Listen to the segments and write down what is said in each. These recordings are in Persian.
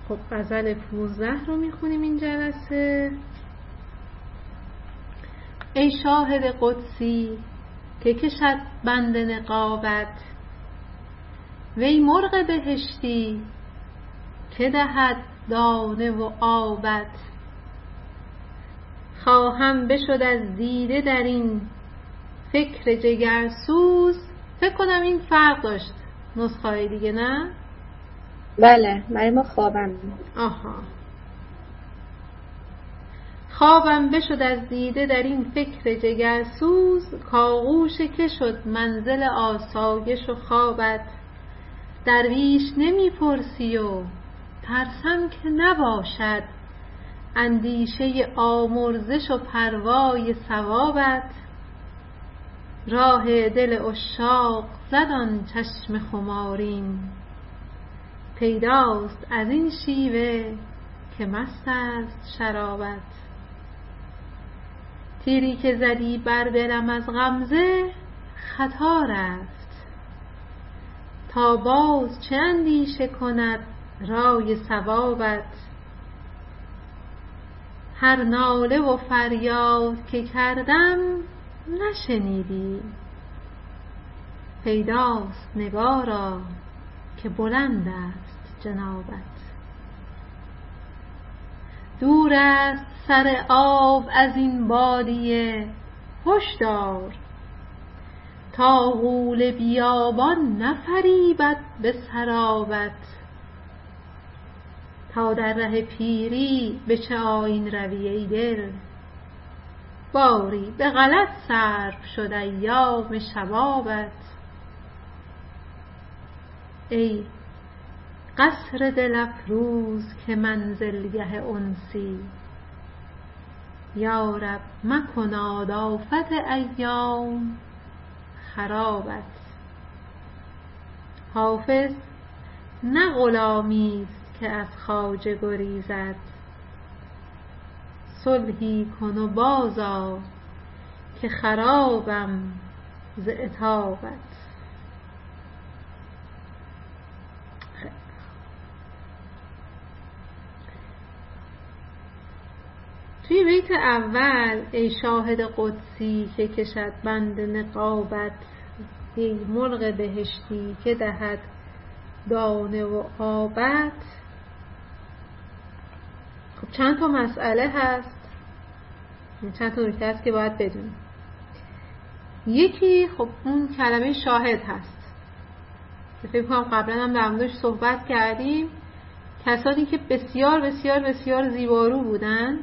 خب غزل 15 رو میخونیم این جلسه. ای شاهد قدسی که کشد بند نقابت، وی مرغ بهشتی که دهد دانه و آبت. خواهم بشد از دیده در این فکر جگرسوز. فکر کنم این فرق داشت نسخه دیگه، نه؟ بله، برای ما خوابم. آها. خوابم بشد از دیده در این فکر جگرسوز، کاغوش که شد منزل آسایش و خوابت. درویش نمی پرسی و ترسم که نباشد، اندیشه آمرزش و پروای ثوابت. راه دل عشاق زد آن چشم خمارین، پیداست از این شیوه که مست است شرابت. تیری که زدی بر دلم از غمزه خطا رفت، تا باز چه اندیشه کند رای صوابت. هر ناله و فریاد که کردم نشنیدی، پیداست نگارا که بلند است جنابت. دور است سر آب از این بادیه هشدار، تا غول بیابان نفریبد به سرابت. تا در ره پیری به چه آیین روی ای دل، باری به غلط صرف شد ایام شبابت. ای قصر دل افروز که منزلگه انسی، یا رب مکناد آفت ایام خرابت. حافظ نه غلامی است که از خواجه گریزد، صلحی کن و بازآ که خرابم ز عتابت. توی بیت اول ای شاهد قدسی که کشد بند نقابت، ای مرغ بهشتی که دهد دانه و آبت. خب چند تا مسئله هست، چند تا نکته هست که باید بدونیم. یکی خب اون کلمه شاهد هست که فکر کنم قبلا هم در موردش صحبت کردیم. کسانی که بسیار بسیار بسیار زیبارو بودن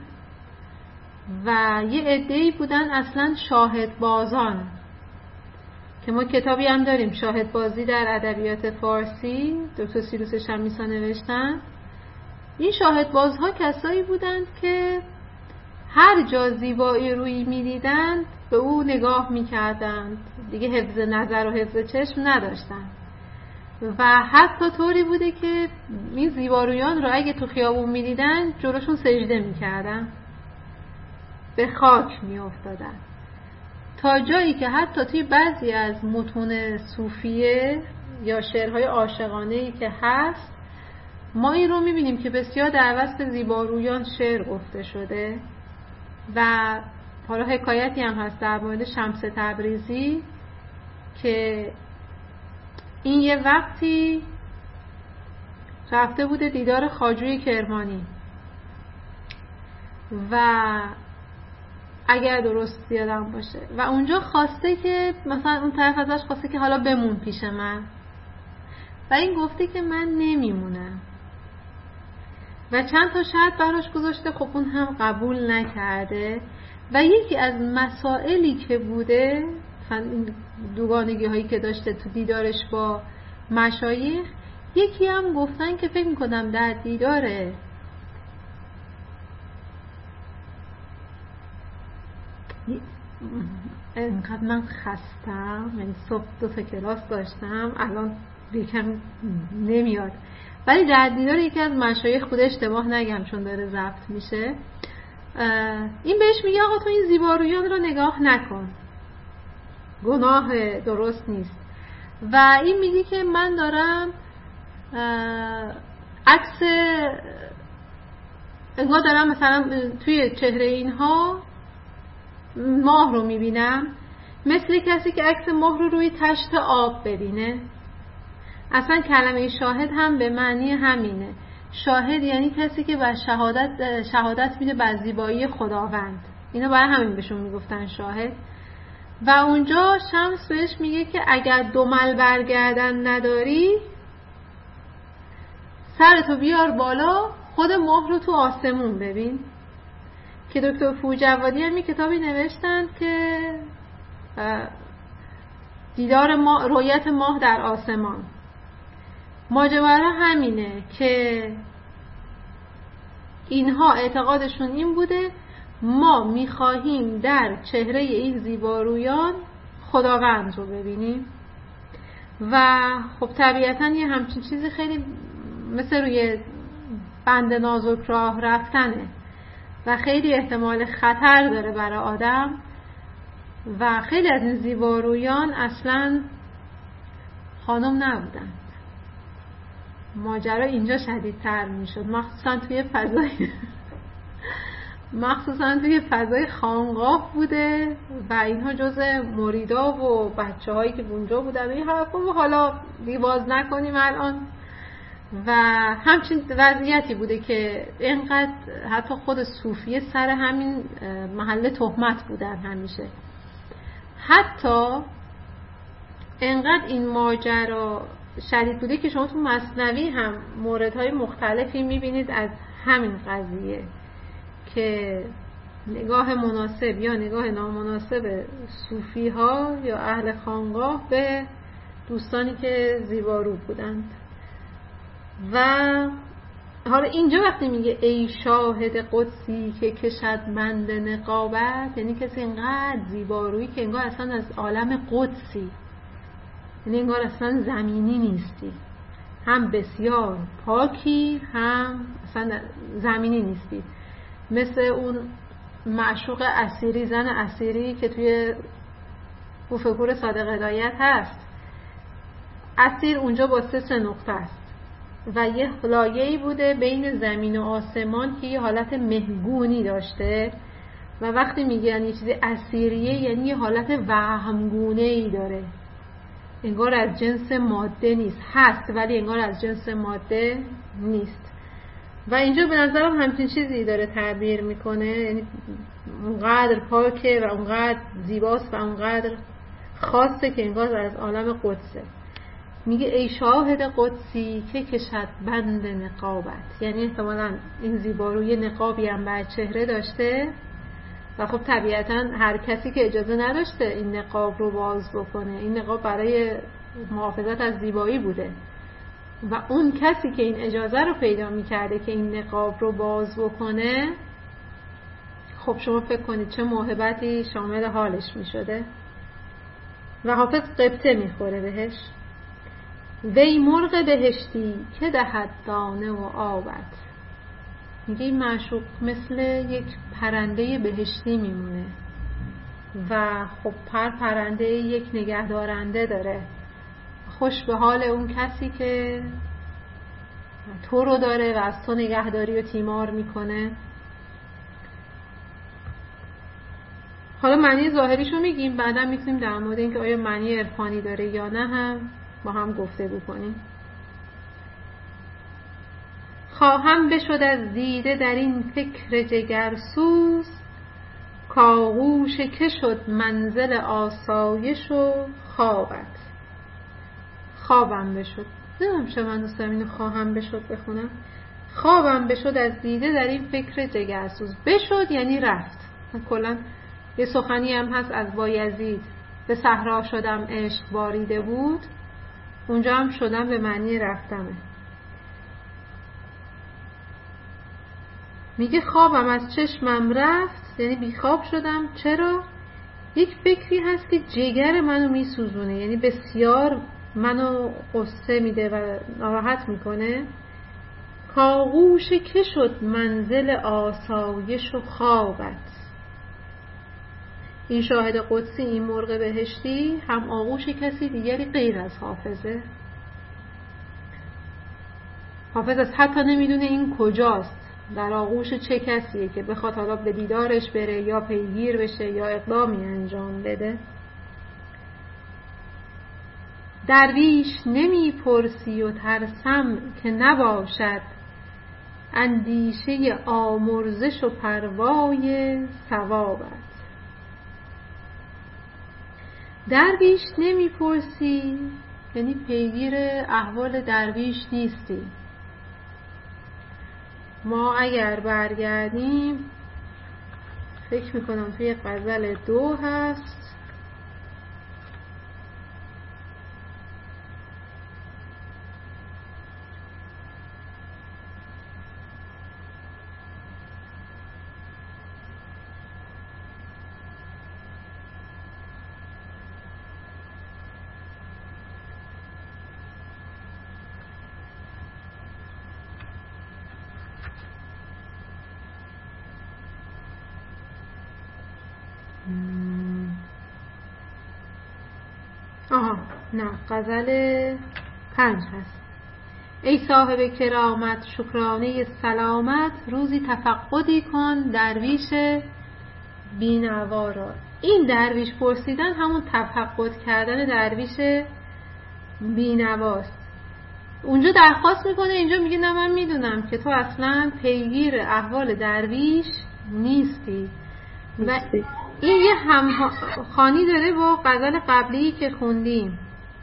و یه عده‌ای بودن اصلا شاهد بازان، که ما کتابی هم داریم شاهد بازی در ادبیات فارسی، دکتر سیروس شمیسا نوشتن. این شاهد بازها کسایی بودند که هر جا زیبایی روی می‌دیدند به او نگاه می‌کردند، دیگه حفظ نظر و حفظ چشم نداشتند و حتی طوری بوده که این زیبارویان رو اگه تو خیابون می‌دیدن جلوشون سجده می‌کردن، به خاک می‌افتادن. تا جایی که حتی توی بعضی از متون صوفیه یا شعرهای عاشقانه‌ای که هست، ما این رو می‌بینیم که بسیار در وصف زیبارویان شعر گفته شده. و حالا حکایتی هم هست در مورد شمس تبریزی که این یه وقتی رفته بوده دیدار خواجوی کرمانی و اگر درست یادم باشه و اونجا خواسته که مثلا اون طرف ازش خواسته که حالا بمون پیش من و این گفته که من نمیمونم و چند تا شرط براش گذاشته. خب اون هم قبول نکرده و یکی از مسائلی که بوده این دوگانگی هایی که داشته تو دیدارش با مشایخ، یکی هم گفتن که فکر میکنم در دیدار اینقدر من خستم، یعنی صبح 2 کلاس داشتم الان یکم نمیاد، ولی در دیدار یکی از مشایخ بوده، اشتباه نگم چون داره ضبط میشه، این بهش میگه آقا تو این زیبارویان رو نگاه نکن، گناه درست نیست. و این میگه که من دارم عکس انگار دارم مثلا توی چهره اینها ماه رو میبینم، مثل کسی که عکس ماه رو روی تشت آب ببینه. اصلا کلمه شاهد هم به معنی همینه. شاهد یعنی کسی که بر شهادت میده بر زیبایی خداوند. اینا برای همین بهشون میگفتن شاهد. و اونجا شمس بهش میگه که اگر دمل برگردن نداری، سرتو بیار بالا، خود ماه رو تو آسمون ببین. که دکتر پورجوادی هم کتابی نوشتن که دیدار ماه، رؤیت ماه در آسمان. ماجرا همینه که اینها اعتقادشون این بوده ما میخواهیم در چهره این زیبارویان خداوند رو ببینیم. و خب طبیعتاً یه همچین چیزی خیلی مثل روی بند نازک راه رفتنه و خیلی احتمال خطر داره برای آدم. و خیلی از این زیبارویان اصلاً خانم نبودن. ماجرا اینجا شدیدتر میشد، مخصوصا توی فضای خانقاه بوده و اینها جزء مریدا و بچه هایی که اونجا بودن این حرفا رو حالا دیواز نکنیم الان. و همچین وضعیتی بوده که اینقدر حتی خود صوفیه سر همین محل تهمت بودن همیشه. حتی اینقدر این ماجرا شدید بوده که شما تو مثنوی هم موردهای مختلفی میبینید از همین قضیه که نگاه مناسب یا نگاه نامناسب صوفی ها یا اهل خانقاه به دوستانی که زیبارو بودند. و حالا اینجا وقتی میگه ای شاهد قدسی که کشد بند نقابت، یعنی کسی اینقدر زیبارویی که انگار اصلا از عالم قدسی، یعنی انگار اصلا زمینی نیستی، هم بسیار پاکی هم اصلا زمینی نیستی. مثل اون معشوق اسیری، زن اسیری که توی بوفکور صادق هدایت هست. اسیر اونجا با 3 نقطه است و یه لایه‌ای بوده بین زمین و آسمان که یه حالت مهگونی داشته و وقتی میگن یه چیزی اسیریه یعنی یه حالت وهمگونه‌ای داره، انگار از جنس ماده نیست، هست ولی انگار از جنس ماده نیست. و اینجا به نظرم همچین چیزی داره تعبیر میکنه، یعنی اونقدر پاکه و اونقدر زیباست و اونقدر خاصه که انگار از عالم قدسه. میگه ای شاهد قدسی که کشد بند نقابت، یعنی احتمالاً این زیباروی نقابی هم بر چهره داشته و خب طبیعتاً هر کسی که اجازه نداشته این نقاب رو باز بکنه، این نقاب برای محافظت از زیبایی بوده و اون کسی که این اجازه رو پیدا میکرده که این نقاب رو باز بکنه، خب شما فکر کنید چه موهبتی شامل حالش میشده. و حافظ قبطه میخوره بهش: وی مرغ بهشتی که دهد دانه و آبت. میگه این معشوق مثل یک پرنده بهشتی میمونه و خب پرنده یک نگهدارنده داره، خوش به حال اون کسی که تو رو داره و از تو نگهداری و تیمار میکنه. حالا معنی ظاهریشو میگیم، بعدا میتونیم در مورد اینکه آیا معنی عرفانی داره یا نه هم با هم گفتگو کنیم. خواهم بشد از دیده در این فکر جگرسوز، کاغوش که شد منزل آسایش و خوابت. خوابم بشد، نمیم چه من دوست دارم اینو خواهم بشد بخونم. خوابم بشد از دیده در این فکر جگرسوز. بشد یعنی رفت. کلا یه سخنی هم هست از بایزید: به صحرا شدم عشق باریده بود. اونجا هم شدم به معنی رفتمه. میگه خوابم از چشمم رفت، یعنی بیخواب شدم. چرا؟ یک فکری هست که جگر منو میسوزونه، یعنی بسیار منو قصه میده و ناراحت میکنه. کاغوش که شد منزل آسایش و خوابت. این شاهد قدسی، این مرغ بهشتی، هم آغوش کسی دیگری غیر از حافظه. حافظ از حتی نمیدونه این کجاست، در آغوش چه کسیه که بخواد حالا به دیدارش بره یا پیگیر بشه یا اقدامی انجام بده. درویش نمی پرسی و ترسم که نباشد اندیشه آمرزش و پروای ثوابت. درویش نمی پرسی یعنی پیگیر احوال درویش نیستی. ما اگر برگردیم فکر میکنم توی غزل 2 هست، نه غزل 5 هست. ای صاحب کرامت شکرانه سلامت، روزی تفقدی کن درویش بینوا را. این درویش پرسیدن همون تفقد کردن درویش بینواست. اونجا درخواست میکنه، اینجا میگه نه من میدونم که تو اصلا پیگیر احوال درویش نیستی. و این یه همخوانی داره با غزل قبلی که خوندیم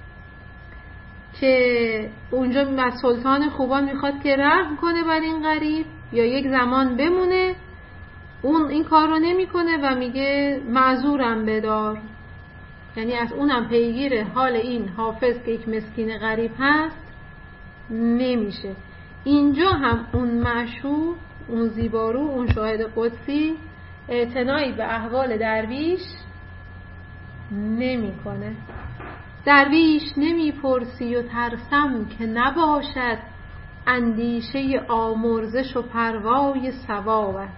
که اونجا از سلطان خوبان میخواد که رحم کنه بر این غریب یا یک زمان بمونه، اون این کار رو نمیکنه و میگه معذورم بدار، یعنی از اونم پیگیر حال این حافظ که یک مسکین غریب هست نمیشه. اینجا هم اون معشوق، اون زیبارو، اون شاهد قدسی اعتنایی به احوال درویش نمیکنه. درویش نمیپرسی و ترسم که نباشد اندیشه آمرزش و پروای ثوابت.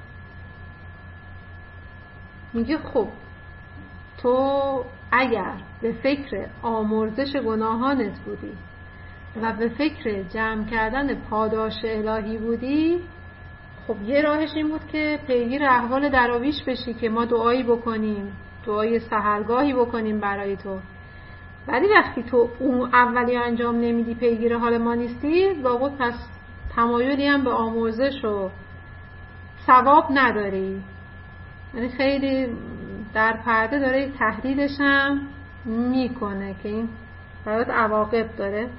میگه خب تو اگر به فکر آمرزش گناهانت بودی و به فکر جمع کردن پاداش الهی بودی، خب یه راهش این بود که پیگیر احوال دراویش بشی که ما دعایی بکنیم، دعای سحرگاهی بکنیم برای تو. ولی وقتی تو اون اولی انجام نمیدی، پیگیر حال ما نیستی، لابد پس تمایلی هم به آمرزش و ثواب نداری. یعنی خیلی در پرده داره تهدیدش هم میکنه که این برات عواقب داره.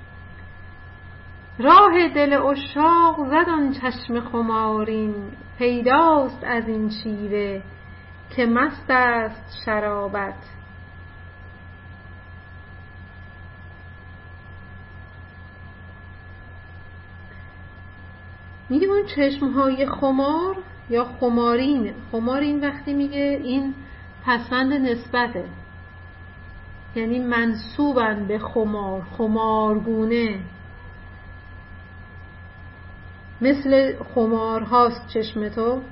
راه دل عشاق زد آن چشم خمارین، پیداست از این شیوه که مست است شرابت. میگه اون چشمهای خمار یا خمارین وقتی میگه این پسوند نسبته، یعنی منسوبن به خمارگونه، مثل خمار هاست چشم تو.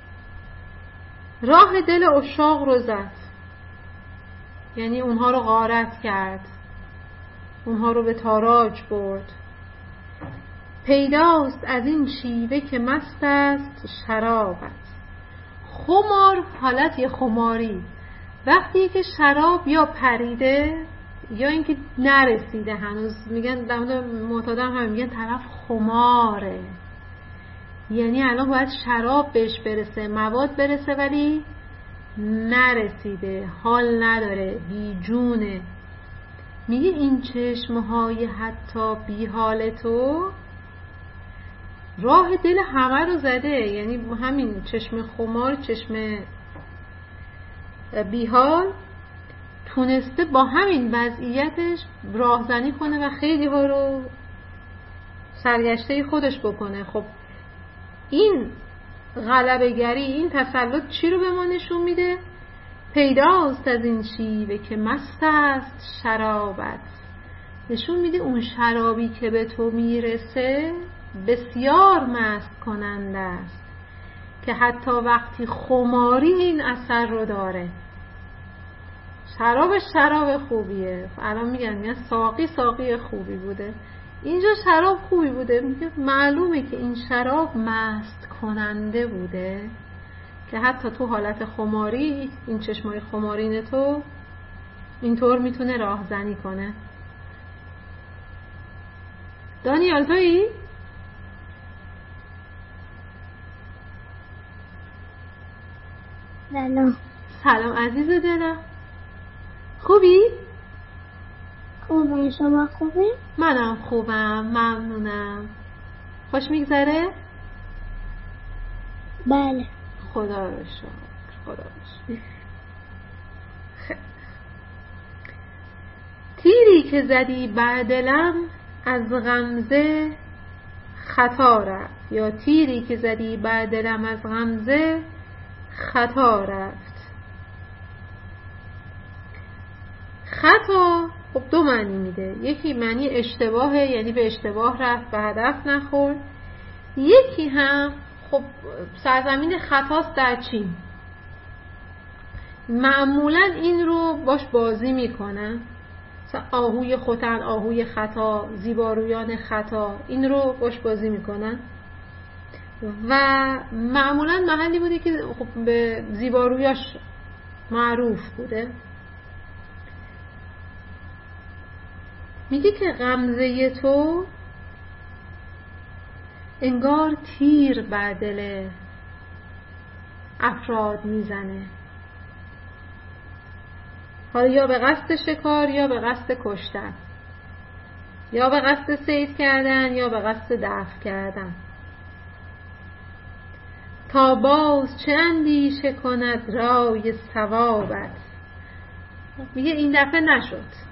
راه دل عشاق رو زد، یعنی اونها رو غارت کرد، اونها رو به تاراج برد. پیداست از این شیوه که مست است شرابت. خمار حالت یه خماری، وقتی که شراب یا پریده یا اینکه نرسیده هنوز، میگن در مورد معتادم هم میگن طرف خماره، یعنی الان باید شراب بهش برسه، مواد برسه ولی نرسیده، حال نداره، بی جونه. میگه این چشمهای حتی بی حال تو راه دل همه رو زده، یعنی همین چشم خمار، چشم بیحال تونسته با همین وضعیتش راهزنی کنه و خیلی ها رو سرگشته خودش بکنه. خب این غلبه‌گری، این تسلط چی رو به ما نشون میده؟ پیداست از این شیوه که مست است شرابت. نشون میده اون شرابی که به تو میرسه بسیار مست کننده است که حتی وقتی خماری این اثر رو داره. شراب خوبیه. الان میگن ساقی خوبی بوده. اینجا شراب خوبی بوده، میگه معلومه که این شراب مست کننده بوده که حتی تو حالت خماری این چشمای خمارین تو اینطور میتونه راهزنی کنه. دانیال تویی؟ سلام عزیز دلم، خوبی؟ خوبه، شما خوبی؟ منم خوبم، ممنونم. خوش میگذره؟ بله. خدا رو شکر، خدا رو شکر. تیری که زدی بر دلم از غمزه خطا رفت، یا تیری که زدی بر دلم از غمزه خطا رفت. خطا خب دو معنی میده، یکی معنی اشتباهه، یعنی به اشتباه رفت، به هدف نخورد. یکی هم خب سرزمین خطاست در چین، معمولا این رو باش بازی میکنن، آهوی ختن، آهوی خطا، زیبارویان خطا، این رو باش بازی میکنن و معمولا محلی بوده که خب به زیبارویاش معروف بوده. میگه که غمزه تو انگار تیر بر دل افراد میزنه، حالا یا به قصد شکار یا به قصد کشتن، یا به قصد صید کردن یا به قصد دفع کردن. تا باز چه اندیشه کند رای ثوابت. میگه این دفعه نشد.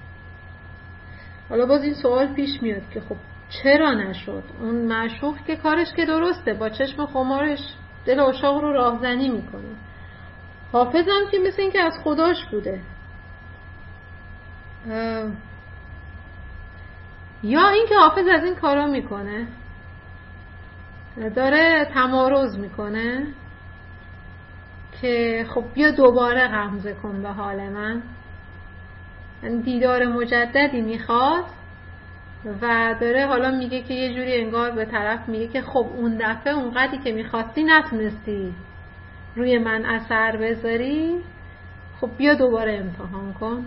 حالا باز این سوال پیش میاد که خب چرا نشد؟ اون معشوق که کارش که درسته، با چشم خمارش دل عاشق رو راهزنی میکنه. حافظ هم که مثل این که از خداش بوده، یا این که حافظ از این کارا میکنه، داره تمارض میکنه که خب بیا دوباره غمزه کن به حال من، دیدار مجددی میخواد و داره حالا میگه که یه جوری انگار به طرف میگه که خب اون دفعه اونقدری که میخواستی نتونستی روی من اثر بذاری، خب بیا دوباره امتحان کن.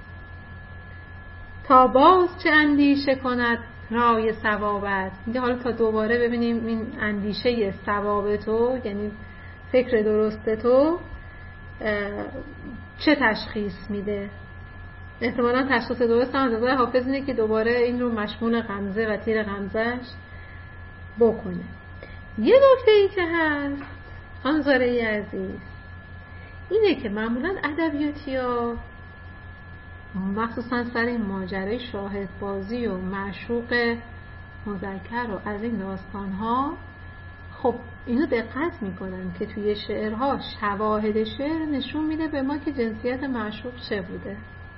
تا باز چه اندیشه کند رای ثوابت. میگه حالا تا دوباره ببینیم این اندیشه ثواب تو، یعنی فکر درست تو چه تشخیص میده. احتمالا تشخیص درست هم از نظر حافظ اینه که دوباره این رو مشمول غمزه و تیر غمزش بکنه. یه نکته ای که هست خانم زارعی عزیز اینه که معمولا ادبیاتی ها مخصوصا سر این ماجرای شاهد بازی و معشوق مذکر و از این داستان ها خب اینو دقت میکنن که توی شعرها شواهد شعر نشون میده به ما که جنسیت معشوق چه بوده.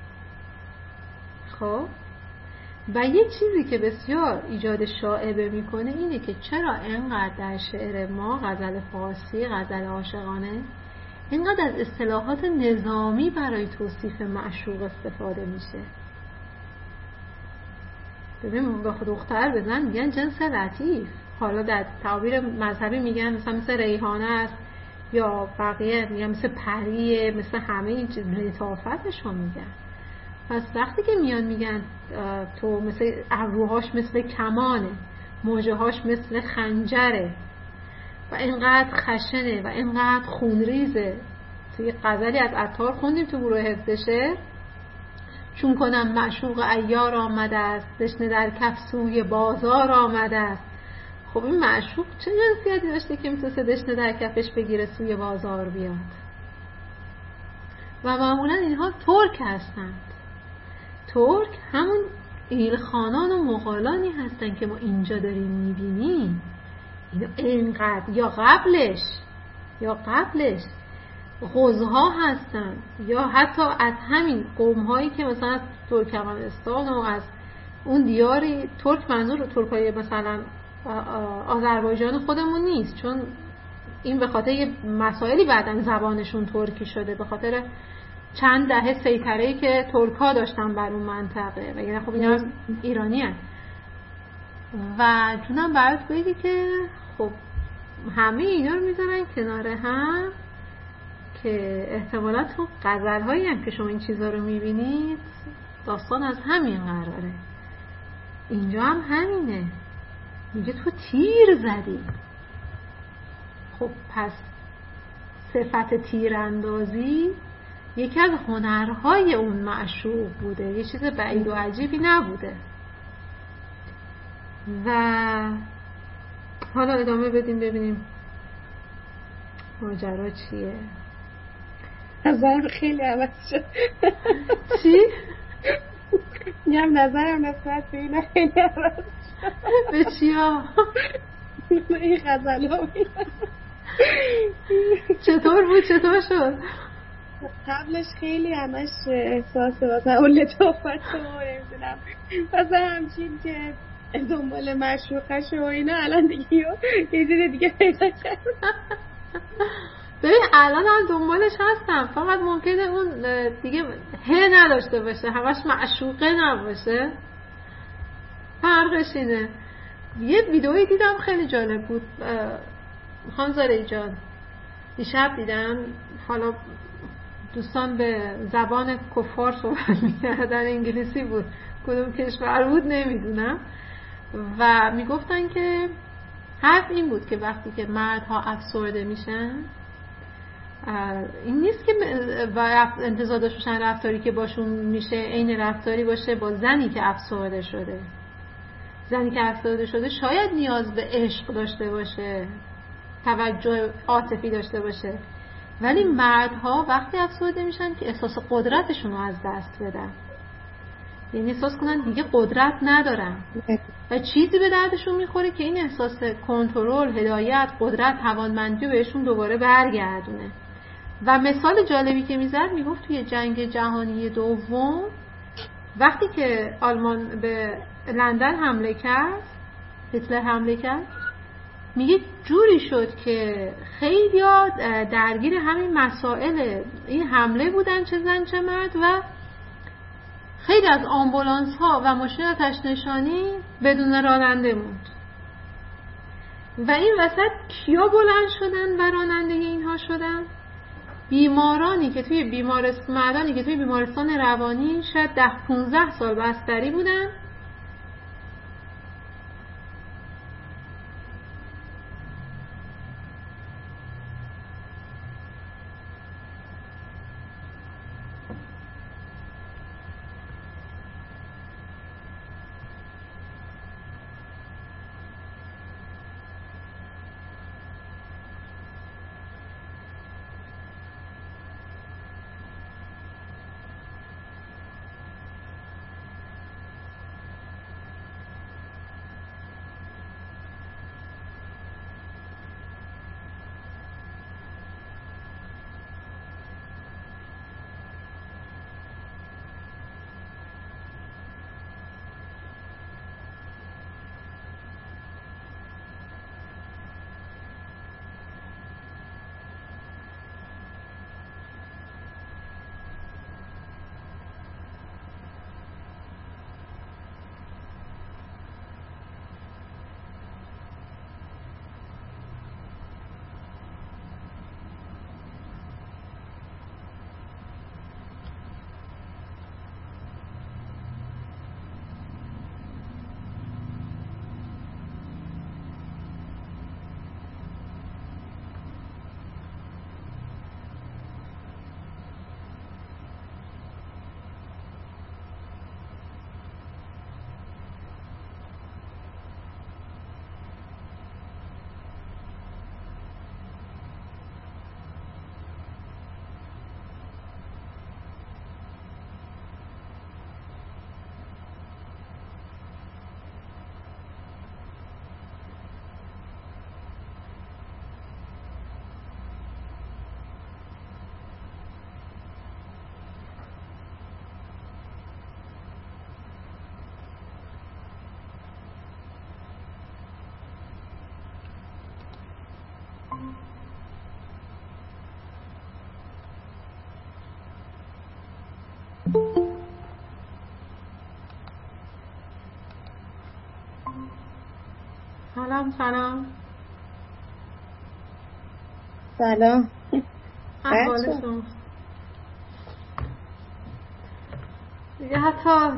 خب و یه چیزی که بسیار ایجاد شائبه میکنه اینه که چرا اینقدر در شعر ما، غزل فارسی، غزل عاشقانه، اینقدر از اصطلاحات نظامی برای توصیف معشوق استفاده میشه. ببین به دختر بزن میگن جنس لطیف، حالا در تعبیر مذهبی میگن مثل ریحانه است، یا بقیه میگن مثل پریه، مثل همه این چیز لطافتش رو میگن. پس وقتی که میان میگن تو مثل ابروهاش مثل کمانه، موجهاش مثل خنجره و اینقدر خشنه و اینقدر خونریزه. توی غزلی از عطار خوندیم تو گروه حفظ شعر، چون کنم معشوق عیار آمده است، دشنه در کف سوی بازار آمده است. خب این معشوق چه جنسیتی داشته که میتونسته دشنه در کفش بگیره سوی بازار بیاد؟ و معمولا اینها ترک هستند. ترک همون ایلخانان و مغولانی هستن که ما اینجا داریم میبینیم. اینقدر یا قبلش غزها هستن، یا حتی از همین قوم‌هایی که مثلا از ترکمنستان و از اون دیاری، ترک منظور ترکای مثلا آذربایجان خودمون نیست، چون این به خاطر یه مسائلی بعدن زبانشون ترکی شده، به خاطر چند دهه سیطره‌ای که ترک‌ها داشتن بر اون منطقه، و یعنی خب اینا ایرانی هستن. و جونم برات بگی که خب همه اینا رو میذارن کنار هم که احتمالا تو غزل هایی هم که شما این چیزا رو میبینید داستان از همین قراره. اینجا هم همینه، میگه تو تیر زدی. خب پس صفت تیراندازی یکی از هنرهای اون معشوق بوده، یه چیز بعید و عجیبی نبوده. و حالا ادامه بدیم ببینیم ماجرا چیه. نظرم خیلی عوض شد. چی؟ میگم نظرم نسبت به این خیلی عوض شد. به چیا؟ این غزل ها چطور بود؟ چطور شد؟ قبلش خیلی همش احساس مثلا اون لطافت رو نمیدونم مثلا همچین که دنبال معشوقش و اینا، الان دیگه یه جور دیگه پیدا کرد. ببین الان هم دنبالش هستم، فقط ممکنه اون دیگه نداشته باشه، همش معشوقه نباشه. فرقش اینه. یه ویدئویی دیدم خیلی جالب بود خانم زارعی جان، دیشب دیدم. حالا دوستان به زبان کفار صحبت می‌کردن، انگلیسی بود، کدوم کشور بود نمیدونم، و میگفتن که حرف این بود که وقتی که مردها افسرده میشن، این نیست که انتظار داشته باشن رفتاری که باشون میشه عین رفتاری باشه با زنی که افسرده شده. زنی که افسرده شده شاید نیاز به عشق داشته باشه، توجه عاطفی داشته باشه، ولی مردها وقتی افسرده میشن که احساس قدرتشون رو از دست بدن، یعنی احساس کنن دیگه قدرت ندارن و چیزی به دردشون میخوره که این احساس کنترل، هدایت، قدرت، توانمندی بهشون دوباره برگردونه. و مثال جالبی که میزد، میگفت توی جنگ جهانی دوم وقتی که آلمان به لندن حمله کرد، هیتلر حمله کرد، میگه جوری شد که خیلی درگیر همین مسائل این حمله بودن، چه زن چه مرد، و خیلی از آمبولانس ها و ماشین آتش نشانی بدون راننده موند. و این وسط کیا بلند شدن و راننده اینها شدن؟ بیمارانی که توی مردانی که توی بیمارستان روانی شاید 10-15 سال بستری بودن، سلام. احوال شما؟ دیگه حتی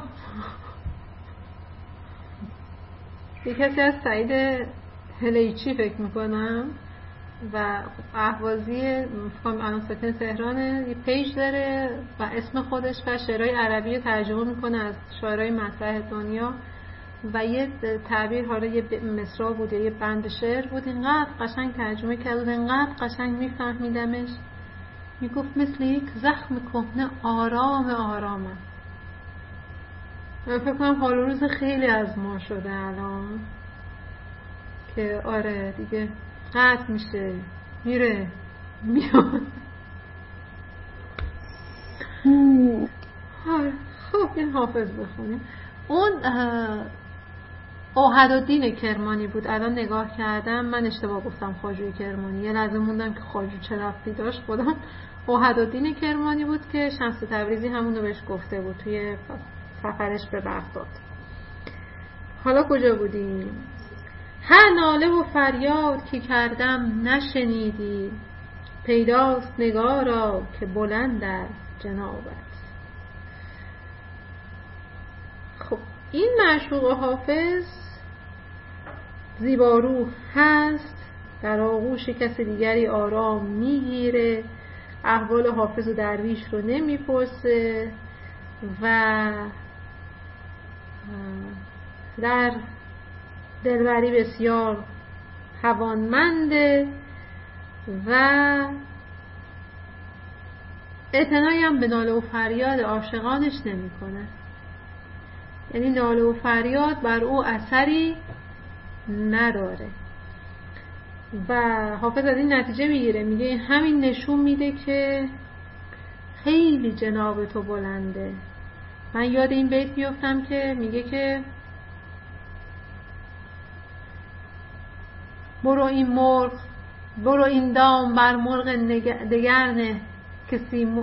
یه کسی از سعید هلیچی فکر میکنم و اهوازی الان ساکن تهرانه، یه پیج داره و اسم خودش و شعرهای عربی رو ترجمه میکنه از شاعرای مطرح دنیا و یه تعبیر، حالا یه مصرع بود یا یه بند شعر بود، اینقدر قشنگ ترجمه کرد، اینقدر قشنگ میفهمیدمش. میگفت مثل یک زخم کهنه آرام آرامم. من فکر کنم حال و روز خیلی از ما شده الان که آره دیگه قطع میشه میره میاد. خب این حافظ بخونیم. اون اوحدالدین کرمانی بود. الان نگاه کردم من اشتباه گفتم خواجوی کرمانی، یه لحظه موندم که خواجو چه ربطی داشت. خودم اوحدالدین کرمانی بود که شمس تبریزی همونو بهش گفته بود توی سفرش به بغداد. حالا کجا بودیم؟ هر ناله و فریاد که کردم نشنیدی، پیداست نگارا که بلند است جنابت. خب این معشوق حافظ زیباروح هست، در آغوش کس دیگری آرام میگیره، احوال حافظ و درویش رو نمیپرسه و در دلبری بسیار توانمنده و اعتنایی هم به ناله و فریاد عاشقانش نمیکنه. یعنی ناله و فریاد بر او اثری نداره و حافظ از این نتیجه میگیره، میگه همین نشون میده که خیلی جناب تو بلنده. من یاد این بیت میافتم که میگه که برو این دام بر مرغ دگرنه که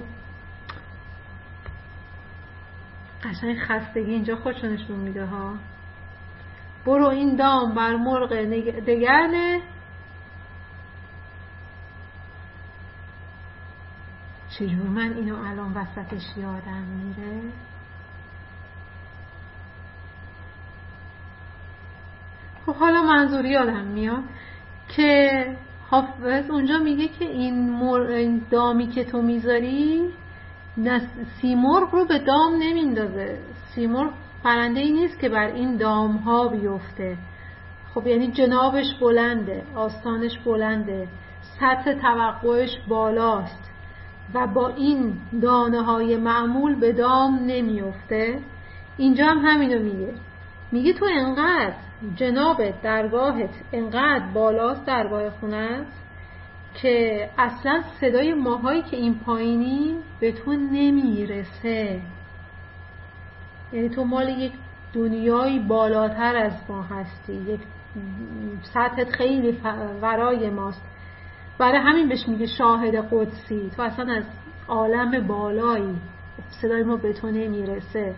قشنگ خستگی اینجا خودشو نشون میده ها. برو این دام بر مرغ دگرنه. چجور من اینو الان وسطش یادم میره؟ خب حالا منظور یادم میاد که حافظ اونجا میگه که این دامی که تو میذاری سیمرغ رو به دام نمیندازه. سیمرغ پرنده ای نیست که بر این دام ها بیفته. خب یعنی جنابش بلنده، آستانش بلنده، سطح توقعش بالاست و با این دانه های معمول به دام نمیفته. اینجا هم همینو میگه تو انقدر جنابت درگاهت انقدر بالاست، درگاه خونت، که اصلا صدای ماهایی که این پایینی به تو نمیرسه. یعنی تو مال یک دنیای بالاتر از ما هستی، یک سطحت خیلی ورای ماست. برای همین بهش میگه شاهد قدسی. تو اصلا از عالم بالایی، صدای ما به تو نمیرسه.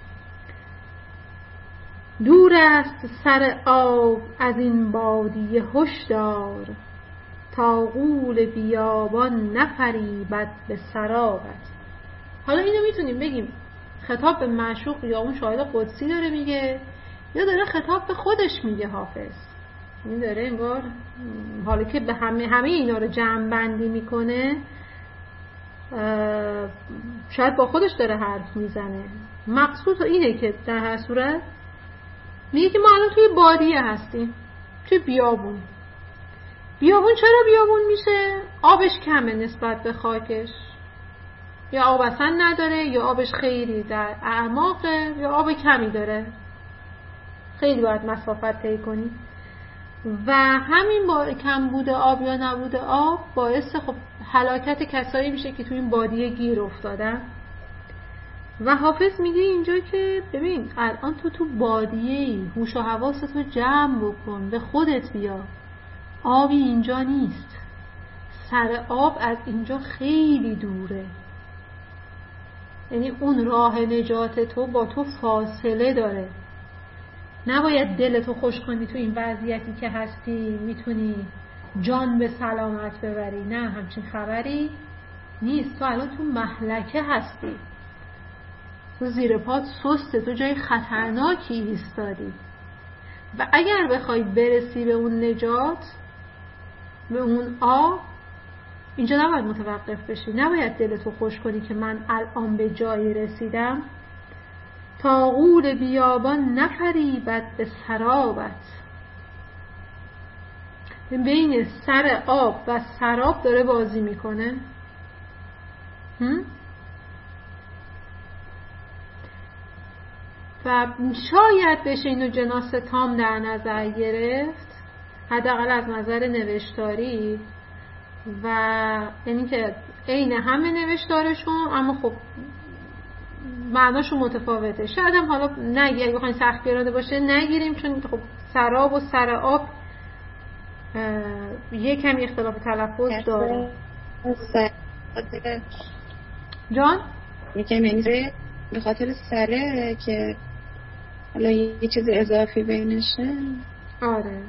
دور است سر آب از این بادیه هشدار، تا غول بیابان نفریبد به سرابت. حالا اینو میتونیم بگیم خطاب به معشوق یا اون شاهد قدسی داره میگه، یا داره خطاب به خودش میگه حافظ. این داره انگار حالا که به همه اینا رو جمع بندی میکنه، شاید با خودش داره حرف میزنه. مقصود اینه که در هر صورت میگه که ما الان توی بادیه هستیم، توی بیابون. چرا بیابون میشه؟ آبش کمه نسبت به خاکش، یا آب اصلا نداره، یا آبش خیلی در اعماقه، یا آب کمی داره، خیلی باید مسافت طی کنی. و همین با کمبود آب یا نبود آب باعث خب هلاکت کسایی میشه که توی این بادیه گیر افتادن. و حافظ میگه اینجا که ببین الان تو بادیه‌ای، هوش و حواستو جمع بکن، به خودت بیا. آبی اینجا نیست، سر آب از اینجا خیلی دوره. یعنی اون راه نجات تو با تو فاصله داره. نباید دلتو خوش کنی تو این وضعیتی که هستی میتونی جان به سلامت ببری. نه، همچین خبری نیست. تو الان تو مهلکه هستی، تو زیر پات سسته، تو جای خطرناکی ایستادی و اگر بخوای برسی به اون نجات، به اون آب، اینجا نباید متوقف بشی. نباید دلتو خوش کنی که من الان به جایی رسیدم. تا غول بیابان نفریبد به سرابت. بین سر آب و سراب داره بازی میکنه. و شاید بشه اینو جناس تام در نظر گرفت، حداقل از نظر نوشتاری، و یعنی که عین همه نوشتارشون اما خب معناشون متفاوته. شاید هم حالا نگی، اگه بخواین سختگیرانه باشه نگیریم، چون خب سراب و سر آب یک کمی اختلاف تلفظ داره. جان؟ یکم یعنی به خاطر سره که حالا یه چیز اضافی بینشه. آره.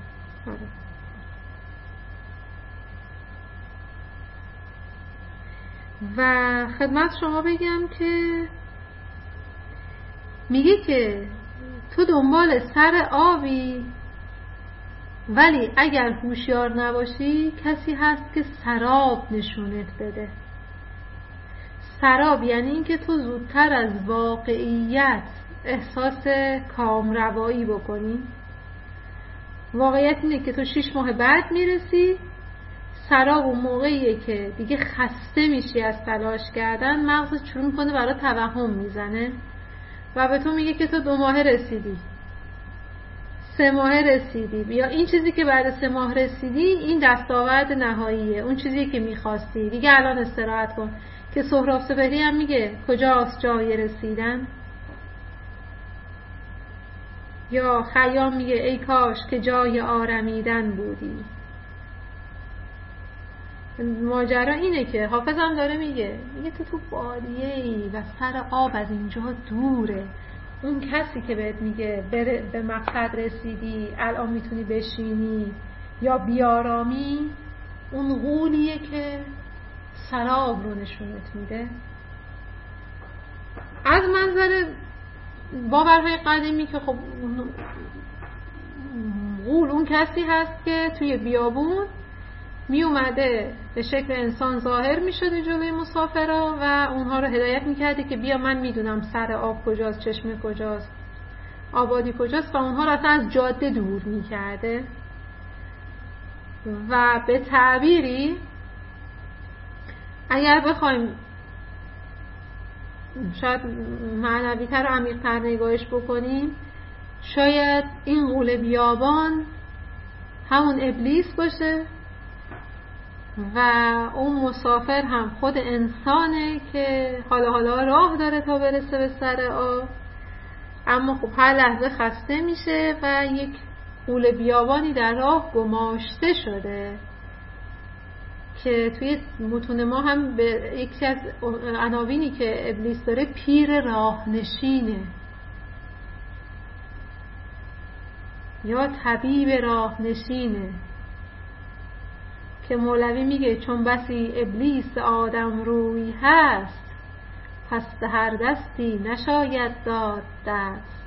و خدمت شما بگم که میگه که تو دنبال سر آبی، ولی اگر هوشیار نباشی کسی هست که سراب نشونت بده. سراب یعنی این که تو زودتر از واقعیت احساس کامروایی بکنی. واقعیت اینه که تو 6 ماه بعد میرسی. سراب اون موقعیه که دیگه خسته میشی از تلاش کردن، مغزت شروع میکنه برای توهم میزنه و به تو میگه که تو 2 ماه رسیدی، 3 ماه رسیدی، یا این چیزی که بعد 3 ماه رسیدی این دستاورد نهاییه، اون چیزی که میخواستی، دیگه الان استراحت کن. که سهراب سپهری هم میگه کجاست جای رسیدن، یا خیام میگه ای کاش که جای آرمیدن بودی. ماجرا اینه که حافظ هم داره میگه تو بادیه ای و سر آب از اینجا دوره. اون کسی که بهت میگه به مقصد رسیدی، الان میتونی بشینی یا بیارامی، اون غولیه که سراب رو نشونت میده. از منظر باورهای قدیمی که خب غول اون کسی هست که توی بیابون می اومده به شکل انسان ظاهر می شده جلوی مسافرها و اونها رو هدایت می کرده که بیا من می دونم سر آب کجاست، چشمه کجاست، آبادی کجاست، و اونها رو اصلا از جاده دور می کرده. و به تعبیری اگر بخوایم شاید معنوی تر و عمیق تر نگاهش بکنیم، شاید این غول بیابان همون ابلیس باشه و اون مسافر هم خود انسانه که حالا راه داره تا برسه به سر آب، اما خب هر لحظه خسته میشه و یک غول بیابانی در راه گماشته شده که توی متون ما هم به یکی از عناوینی که ابلیس داره پیر راهنشینه یا طبیب راهنشینه، که مولوی میگه چون بسی ابلیس آدم روی هست، پس به هر دستی نشاید داد دست.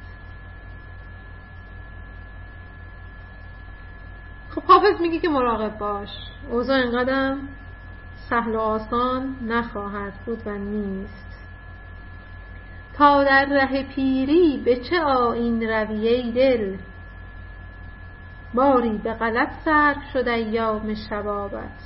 خب حافظ میگه که مراقب باش، اوضاع اینقدر سهل و آسان نخواهد بود و نیست. تا در ره پیری به چه آیین روی ای دل، باری به غلط صرف شد ایام شبابت.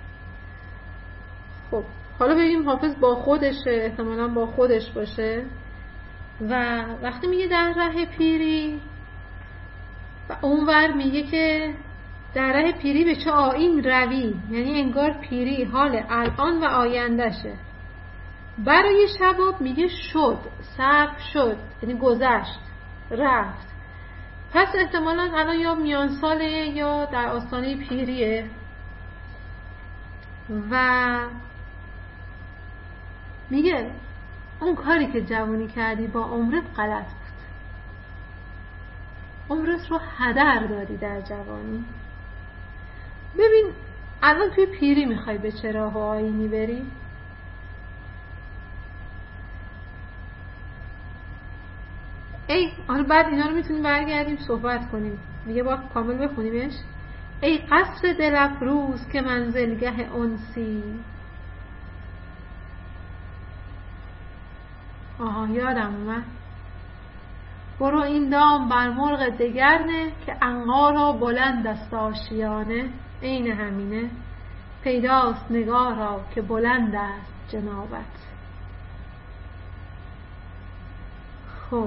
خب حالا بگیم حافظ با خودشه، احتمالاً با خودش باشه و وقتی میگه در ره پیری و اونور میگه که در ره پیری به چه آیین روی، یعنی انگار پیری حال الان و آیندهشه. برای شباب میگه شد، صرف شد، یعنی گذشت، رفت. پس احتمالاً الان یا میان ساله یا در آستانه پیریه و میگه اون کاری که جوانی کردی با عمرت غلط بود. عمرت رو هدر دادی در جوانی. ببین الان توی پیری میخوای به چه راه و آیینی بری؟ حالا بعد اینا رو میتونیم برگردیم صحبت کنیم دیگه، با کامل بخونیمش. ای قصر دل افروز که منزلگه انسی. یادم اومد. برو این دام بر مرغ دگر نه که عنقا را بلند است آشیانه. عین همینه، پیداست نگارا که بلند است جنابت. خب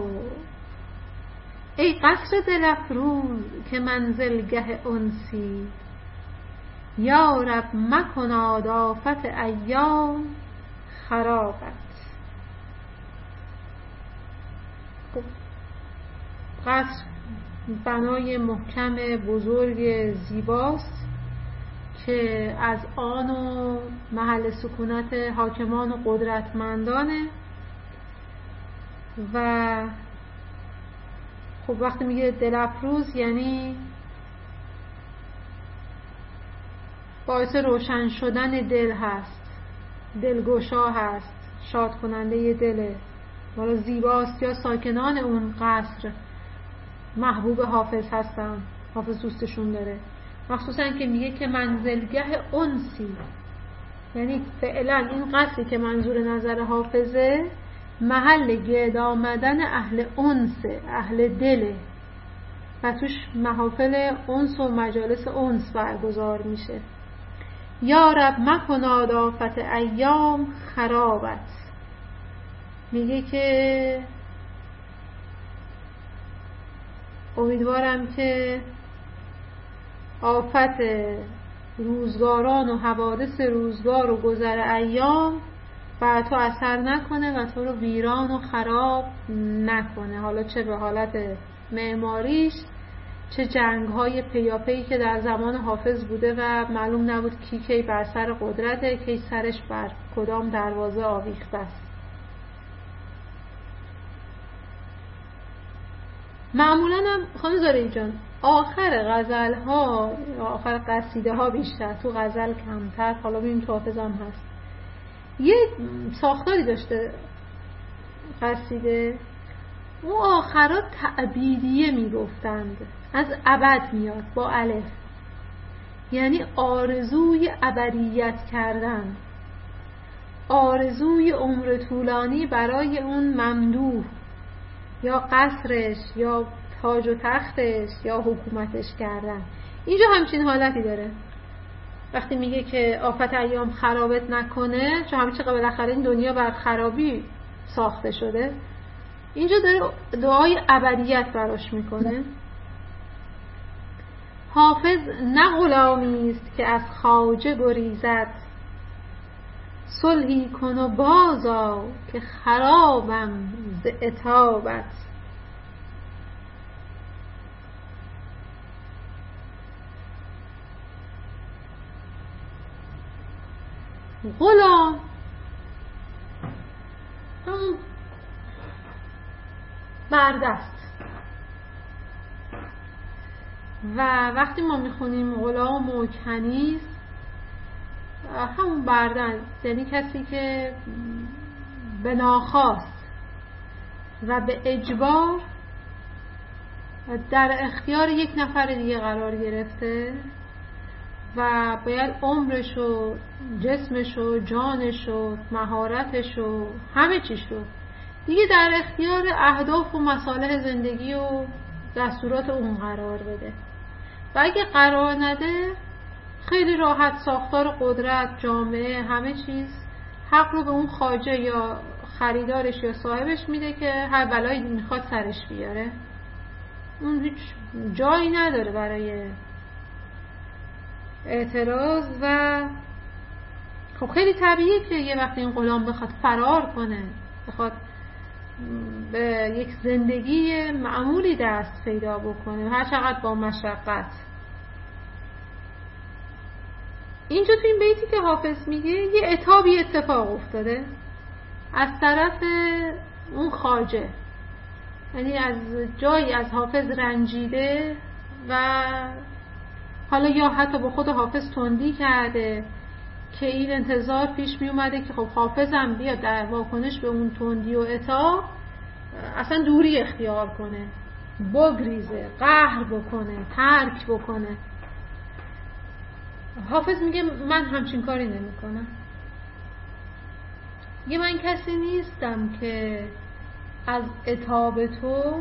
ای قصر دل افروز که منزلگه انسی. یا رب مکناد آفت ایام خرابت. قصر بنای محکم بزرگ زیباست که از آن و محل سکونت حاکمان و قدرتمندانه. و خب وقتی میگه دل افروز یعنی باعث روشن شدن دل هست، دلگشا هست، شاد کننده دله، حالا زیباست. یا ساکنان اون قصر محبوب حافظ هستن، حافظ دوستشون داره، مخصوصا که میگه که منزلگه انسی، یعنی فعلا این قصری که منظور نظر حافظه محل گرد آمدن اهل انسه، اهل دله و توش محافل انس و مجالس انس برگزار میشه. یا رب مکناد آفت ایام خرابت. میگه که امیدوارم که آفت روزگاران و حوادث روزگار و گذر ایام بر تو اثر نکنه و تو رو ویران و خراب نکنه، حالا چه به حالت معماریش، چه جنگ‌های پیاپی که در زمان حافظ بوده و معلوم نبود کی بر سر قدرته، کی سرش بر کدام دروازه آویخته است. معمولاً هم خانم زارعی جان آخر غزل‌ها، آخر قصیده‌ها بیشتر، تو غزل کمتر، حالا ببین تو حافظ هم هست، یه ساختاری داشته قصیده، اون آخرات تعبیدیه میگفتند، از ابد میاد با الف، یعنی آرزوی ابدیت کردن، آرزوی عمر طولانی برای اون ممدوح، یا قصرش یا تاج و تختش یا حکومتش کردن. اینجا همچین حالتی داره وقتی میگه که آفت ایام خرابت نکنه، چون همیشه بالاخره این دنیا بر خرابی ساخته شده، اینجا داره دعای ابدیت براش میکنه. حافظ نه غلامی است که از خواجه گریزد، صلحی کن و بازآ که خرابم ز عتابت. غلام هم بردست، و وقتی ما میخونیم غلام و کنیز، همون بردن یعنی کسی که به ناخواست و به اجبار در اختیار یک نفر دیگه قرار گرفته و باید عمرش و جسمش و جانش و مهارتش و همه چیش رو دیگه در اختیار اهداف و مصالح زندگی و دستورات اون قرار بده، و اگه قرار نده خیلی راحت ساختار قدرت، جامعه، همه چیز حق رو به اون خواجه یا خریدارش یا صاحبش میده که هر بلایی میخواد سرش بیاره. اون هیچ جایی نداره برای اعتراض. و خب خیلی طبیعیه که یه وقتی این غلام بخواد فرار کنه، بخواد به یک زندگی معمولی دست پیدا بکنه، هر چقدر با مشقت. اینجا تو این بیتی که حافظ میگه یه عتابی اتفاق افتاده از طرف اون خواجه، یعنی از جایی از حافظ رنجیده و حالا یا حتی با خود حافظ تندی کرده که این انتظار پیش می اومده که خب حافظم بیاد در واکنش به اون تندی و عتاب اصلا دوری اختیار کنه، بگریزه، قهر بکنه، ترک بکنه. حافظ میگه من همچین کاری نمی کنم. میگه من کسی نیستم که از عتاب تو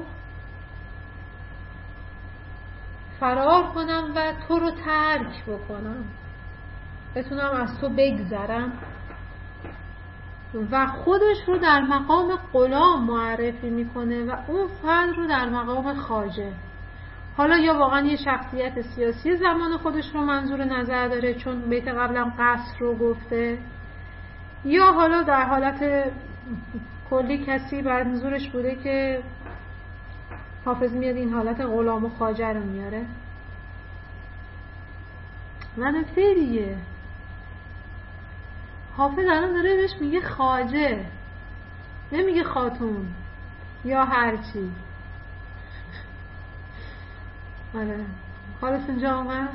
فرار کنم و تو رو ترک بکنم، بتونم از تو بگذرم و خودش رو در مقام غلام معرفی میکنه و اون فرد رو در مقام خواجه. حالا یا واقعا یه شخصیت سیاسی زمان خودش رو منظور نظر داره چون بیت قبلم قصر رو گفته، یا حالا در حالت کلی کسی منظورش بوده که حافظ میاد این حالت غلام و خواجه رو میاره. و نکته دیگه حافظ الان داره بهش میگه خواجه، نمیگه خاتون یا هرچی. آره حالت اینجا آمد.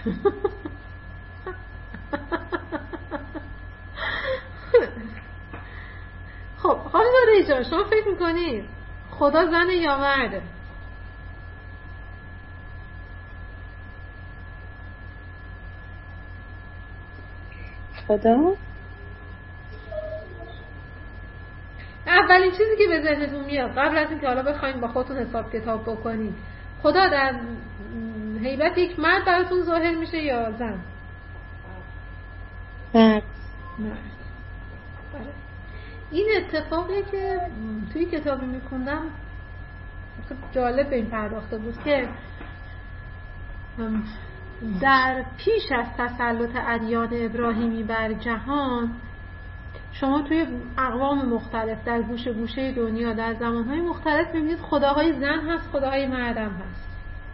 خب حالا داره جان شما فکر میکنید خدا زنه یا مرده؟ خدا اولین چیزی که به ذهنتون میاد قبل از اینکه حالا بخواید با خودتون حساب کتاب بکنید، خدا در هیبت یک مرد براتون ظاهر میشه یا زن؟ مرد. این اتفاقی که توی کتابی میخوندم جالب به این پرداخته بود که در پیش از تسلط ادیان ابراهیمی بر جهان شما توی اقوام مختلف در گوشه گوشه دنیا در زمانهای مختلف میبینید خداهای زن هست، خداهای مرد هم هست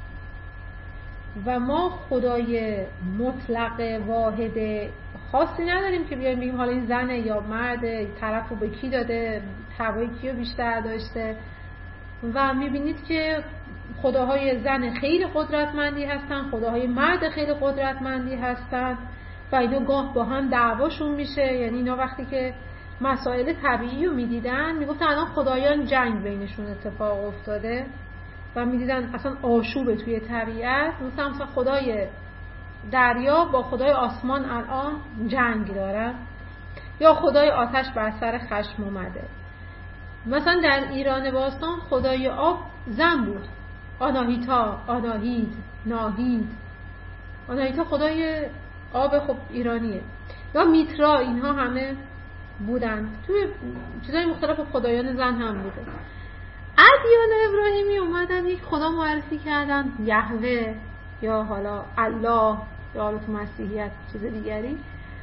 و ما خدای مطلق واحد خاصی نداریم که بیایم بگیم حالا این زنه یا مرده، طرفو به کی داده، هوای کیو بیشتر داشته. و میبینید که خداهای زن خیلی قدرتمندی هستن، خداهای مرد خیلی قدرتمندی هستن و اینا گاه با هم دعواشون میشه. یعنی اینا وقتی که مسائل طبیعی رو میدیدن میگفتن الان خدایان جنگ بینشون اتفاق افتاده و میدیدن اصلا آشوب توی طبیعت، مثلا خدای دریا با خدای آسمان الان جنگ دارن، یا خدای آتش بر سر خشم اومده. مثلا در ایران باستان خدای آب زن بود، آناهیتا، آناهید، ناهید. آناهیتا خدای آب خب ایرانیه، یا میترا، اینها همه بودن. توی چیزای مختلف خدایان زن هم بوده. ادیان ابراهیمی اومدن یک خدا معرفی کردن، یهوه یا حالا الله یا حالا تو مسیحیت چیز دیگری،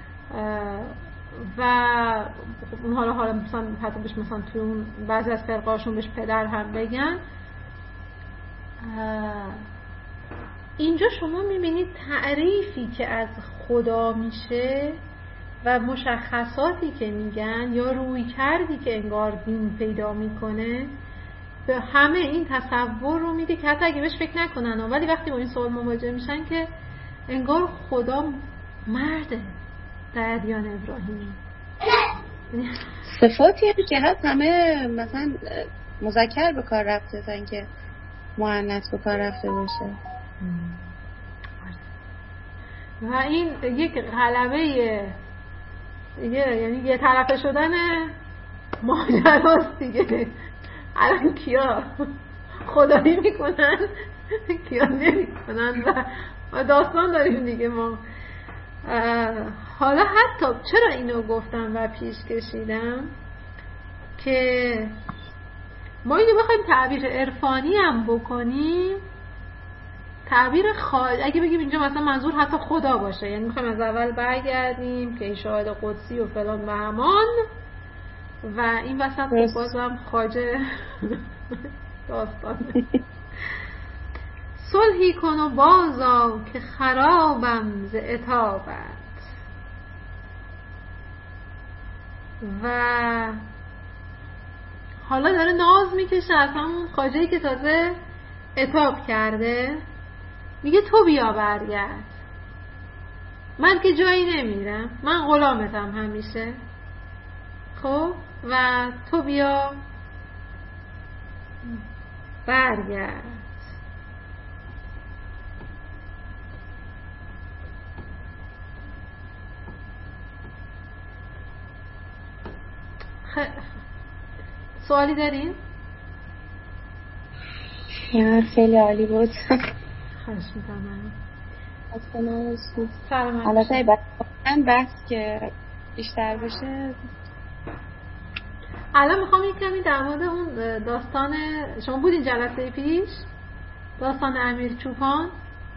و اون حالا مثلا حتی بهش مثلا توی اون بعضی از فرقاشون بهش پدر هم بگن. اینجا شما میبینید تعریفی که از خدا میشه و مشخصاتی که میگن یا روی کردی که انگار دین پیدا میکنه به همه این تصور رو میده که حتی اگه بهش فکر نکنن، ولی وقتی با این سوال مواجه میشن که انگار خدا مرده در ادیان ابراهیمی. صفاتی هم که هست همه مثلا مذکر به کار رفته تا اینکه مؤنث به کار رفته باشه و این یک غلبه یعنی یه طرفه شدن ماجراست دیگه. الان کیا خدایی میکنن کیا نمیکنن و داستان داریم دیگه ما. حالا حتی چرا اینو گفتم و پیش کشیدم که ما اینو بخوایم تعبیر عرفانی هم بکنیم، تعبیر اگه بگیم اینجا مثلا منظور حتی خدا باشه، یعنی میخوایم از اول برگردیم که این شاهد قدسی و فلان و همان و این وسط بازم خواجه داستان صلحی کن و بازا که خرابم ز عتابت و حالا داره ناز میکشه از همون خواجه‌ای که تازه عتاب کرده، میگه تو بیا برگرد، من که جایی نمیرم، من غلامتم همیشه، خب و تو بیا برگرد. سوالی دارین؟ خیلی عالی بود. خواهش می‌کنم. البته بحث که بیشتر بشه. الان میخوام یک کمی در مورد اون داستان، شما بودین جلسه پیش داستان امیر چوپان؟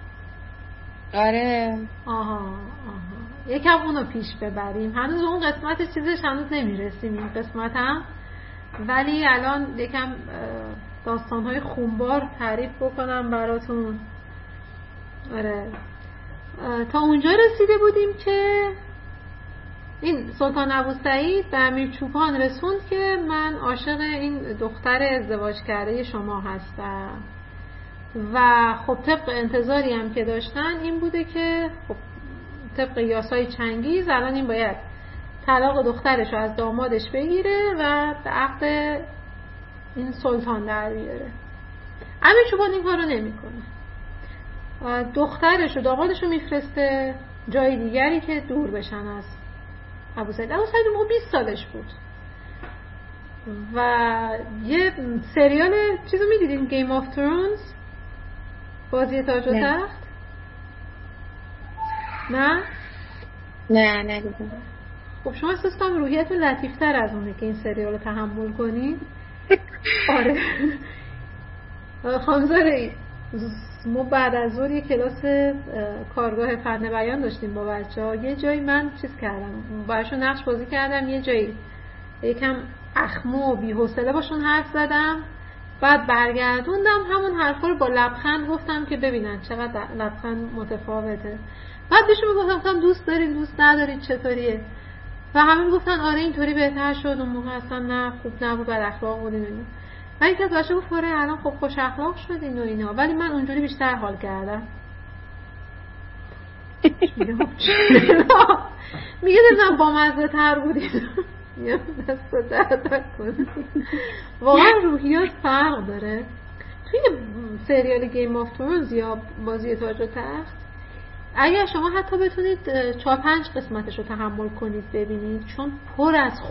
آره. آها. یکم اونو پیش ببریم. هنوز اون قسمت چیزش هنوز نمیرسیم این قسمت هم، ولی الان یکم داستان‌های خونبار تعریف بکنم براتون. آره. تا اونجا رسیده بودیم که این سلطان ابوسعید به امیر چوپان رسوند که من عاشق این دختر ازدواج کرده شما هستم و خب طبق انتظاری هم که داشتن این بوده که خب طبق یاسای چنگیز الان این باید طلاق دخترش رو از دامادش بگیره و به عقد این سلطان در بیاره. امیر چوپان این کارو نمیکنه، دخترش و دامادش رو میفرسته جای دیگری که دور بشن از ابوسعید. ابوسعید موقع 20 سالش بود و یه سریال چیزو میدیدین، گیم آف ترونز، بازی تاج و تخت؟ نه دیدم. خب شما احساس کنم روحیتون لطیفتر از اونه که این سریال رو تحمل کنید. آره. خانمزاره ما بعد از ظهر یه کلاس کارگاه فن بیان داشتیم با بچه‌ها. یه جایی من چیز کردم براشون نقش بازی کردم، یه جایی یکم اخمو و بی‌حوصله باشون حرف زدم، بعد برگردوندم همون حرفا رو با لبخند گفتم که ببینن چقدر لبخند متفاوته. بعد بهشون میگفتم دوست دارین دوست ندارید چطوریه و همه میگفتن آره اینطوری بهتر شد، اون موقع اصلا نه خوب نبود، بد اخلاق بودیم. من یک از بچه گفت الان خب خوش اخلاق شدین و اینا، ولی من اونجوری بیشتر حال کردم. میگه دلم با مزه تر بودین. دست درد کن. واقعا روحیات فرق داره. توی سریال گیم آف ترونز یا بازی تاج و تخت اگر شما حتی بتونید 4-5 قسمتش رو تحمل کنید ببینید، چون پر از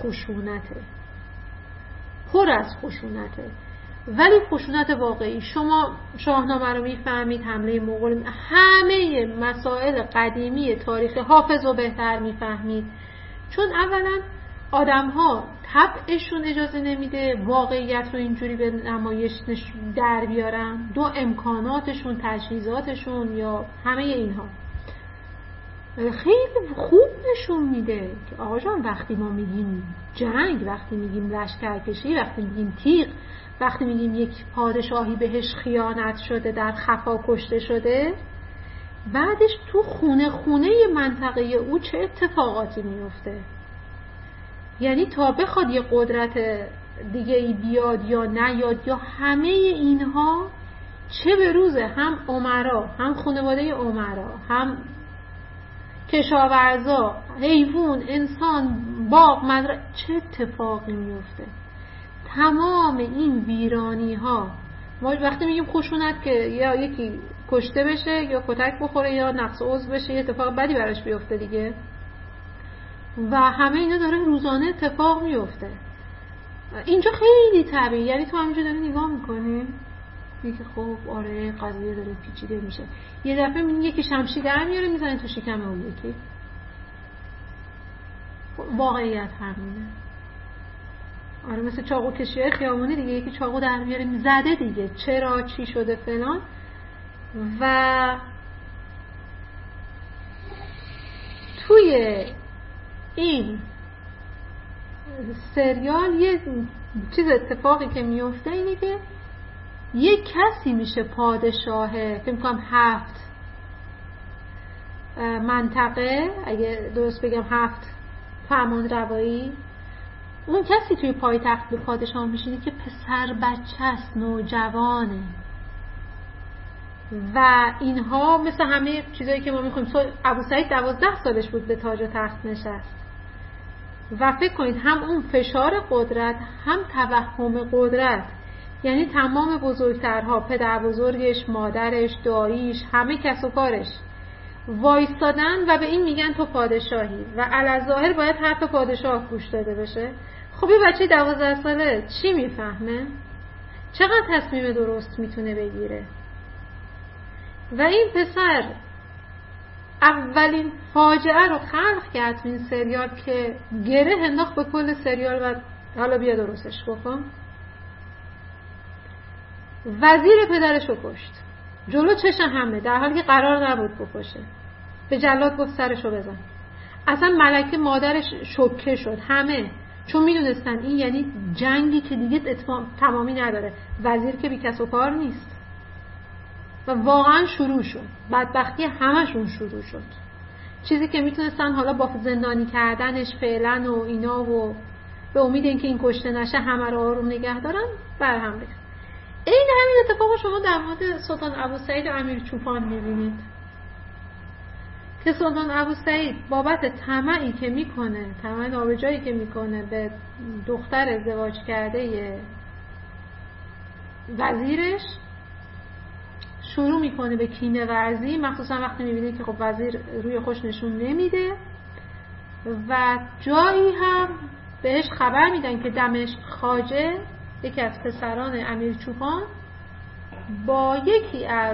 خشونته، ولی خشونت واقعی. شما شاهنامه رو میفهمید، حمله مغول، همه مسائل قدیمی تاریخ حافظ رو بهتر میفهمید، چون اولا آدم ها طبعشون اجازه نمیده واقعیت رو اینجوری به نمایش در بیارن، دو امکاناتشون، تجهیزاتشون یا همه اینها خیلی خوب نشون میده که آقا جان وقتی ما میگیم جنگ، وقتی میگیم لشکرکشی، وقتی میگیم تیغ، وقتی میگیم یک پادشاهی بهش خیانت شده، در خفا کشته شده، بعدش تو خونه منطقه او چه اتفاقاتی میفته. یعنی تا بخواد یه قدرت دیگه ای بیاد یا نیاد یا همه اینها چه به روزه هم امرا، هم خانواده امرا، هم کشاورزا، حیوان، انسان، باغ، مزرعه، چه اتفاقی میفته. تمام این ویرانی ها، ما وقتی میگیم خشونت که یا یکی کشته بشه یا کتک بخوره یا نقص عضو بشه، یه اتفاق بدی براش بیفته دیگه، و همه اینا داره روزانه اتفاق میفته. اینجا خیلی طبیعی، یعنی تو همینجا داری نگاه میکنی میگه خب آره قضیه داره پیچیده میشه، یه دفعه میبینی یکی شمشیر در میاره میزنه تو شکم اون یکی. واقعیت همینه. آره مثل چاقو کشیای خیابونی دیگه، یکی چاقو در میاره زده دیگه، چرا چی شده فلان. و توی این سریال یه چیز اتفاقی که میفته اینه که یه کسی میشه پادشاه، فکر کنم 7 منطقه، اگه درست بگم 7 فرمان روایی. اون کسی توی پایتخت به پادشاه میشینه که پسر بچه است، نوجوانه و اینها مثل همه چیزایی که ما میخواییم. ابوسعید 12 سالش بود به تاج و تخت نشست و فکر کنید هم اون فشار قدرت هم توهم قدرت، یعنی تمام بزرگترها، پدر بزرگش، مادرش، داییش، همه کس و کارش وایستادن و به این میگن تو پادشاهی و علاظاهر باید حرف پادشاه گوش داده بشه. خب یه بچه 12 ساله چی میفهمه؟ چقدر تصمیم درست میتونه بگیره؟ و این پسر اولین فاجعه رو خلق کرد این سریال که گره انداخت به کل سریال و حالا بیا درستش بکن. وزیر پدرش رو کشت جلو چشم همه، در حالی که قرار نبود بکشه. به جلاد گفت سرشو بزن. اصلا ملکه مادرش شوکه شد، همه، چون میدونستن این یعنی جنگی که دیگه تمامی نداره، وزیر که بی کس و کار نیست. و واقعا شروع شد، بدبختی همشون شروع شد. چیزی که میتونستن حالا با زندانی کردنش فعلا و اینا و به امید اینکه این کشته نشه همه رو آروم نگه دارن برهم ریخت. این همین اتفاق شما در مورد سلطان ابوسعید و امیر چوپان میبینید که سلطان ابوسعید بابت طمعی که میکنه، طمع نابجایی که میکنه به دختر ازدواج کرده وزیرش، شروع میکنه به کینه ورزی، مخصوصا وقتی میبینه که خب وزیر روی خوش نشون نمیده و جایی هم بهش خبر میدن که دمشق خواجه، یکی از پسران امیر چوپان، با یکی از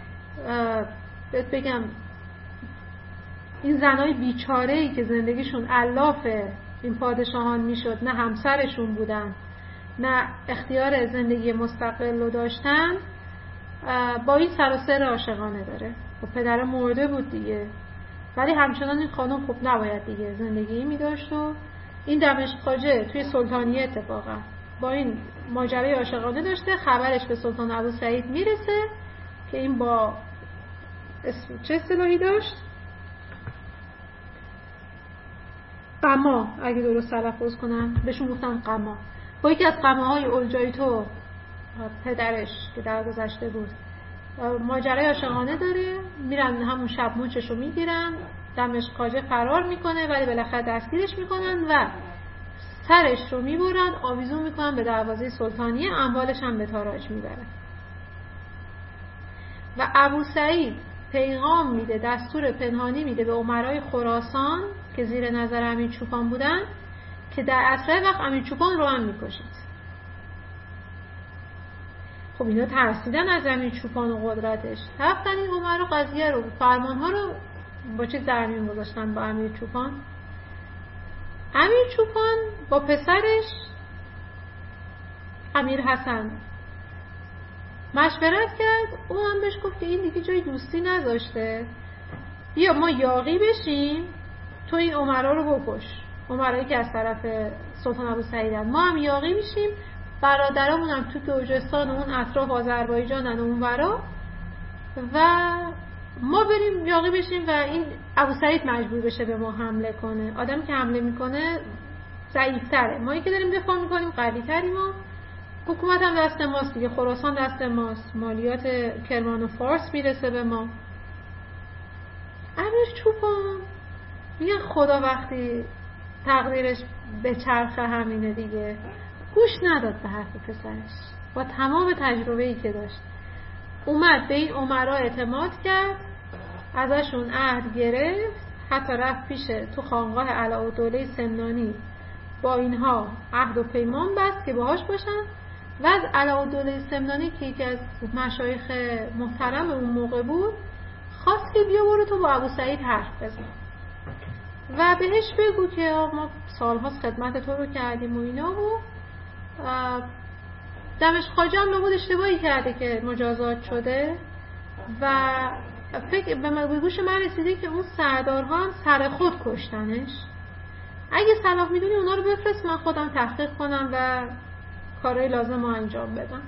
بگم این زنای بیچاره‌ای که زندگیشون علاف این پادشاهان میشد، نه همسرشون بودن نه اختیار زندگی مستقل رو داشتن، با این سر و سر عاشقانه داره. و پدر مرده بود دیگه، ولی همچنان این خانم خب نباید دیگه زندگی می داشت و این دمشق خواجه توی سلطانیه اتفاقا با این ماجرای عاشقانه داشته. خبرش به سلطان ابوسعید میرسه که این با چه اصطلاحی داشت؟ قما، اگه درست تلفظ کنم بهشون گفتن قما، با یکی از قماهای اولجایتو پدرش که در گذشته بود ماجرای عاشقانه داره. میرن همون شب موچشو میگیرن، دمشق خواجه فرار میکنه ولی بالاخره دستگیرش میکنن و سرش رو میبرن، آویزون میکنن به دروازه سلطانیه، اموالش هم به تاراج میبرن. و ابوسعید پیغام میده، دستور پنهانی میده به امرای خراسان که زیر نظر امیر چوپان بودن که در اسرع وقت امیر چوپان رو هم میکشید. خب اینا ترسیدن از امیر چوپان و قدرتش، رفتن این امرا قضیه رو، فرمانها رو با چه در میون گذاشتن با امیر چوپان. امیر چوپان با پسرش امیر حسن مشورت کرد، اون هم بهش گفت که این دیگه جای دوستی نذاشته، بیا ما یاغی بشیم، تو این امرا رو بکش، امرایی که از طرف سلطان ابوسعیدن، ما هم یاغی میشیم، برادرامون هم تو گرجستان و اون اطراف آذربایجانن و اون ورا، و ما بریم یاغی بشیم و این ابوسعید مجبور بشه به ما حمله کنه. آدمی که حمله میکنه ضعیف‌تره، ما که داریم دفاع میکنیم قوی‌تریم و حکومت هم دست ماست دیگه، خراسان دست ماست، مالیات کرمان و فارس میرسه به ما. امیر چوپان میگه خدا وقتی تقدیرش به چرخه همینه دیگه، گوش نداد به حرف پسرش، با تمام تجربه‌ای که داشت اومد به این امرا اعتماد کرد، ازشون عهد گرفت، حتی رفت پیش تو خانقاه علاءالدوله سمنانی با اینها عهد و پیمان بست که باهاش باشن و از علاءالدوله سمنانی که یکی از مشایخ محترم اون موقع بود خواست که بیا برو تو با ابوسعید حرف بزن و بهش بگو که ما سالهاست خدمت تو رو کردیم و اینا، و دمشق خواجه هم نبود اشتباهی کرده که مجازات شده و فکر به گوش من رسیده که اون سردارها هم سر خود کشتنش. اگه صلاح میدونی اونا رو بفرست من خودم تحقیق کنم و کارهای لازم رو انجام بدم.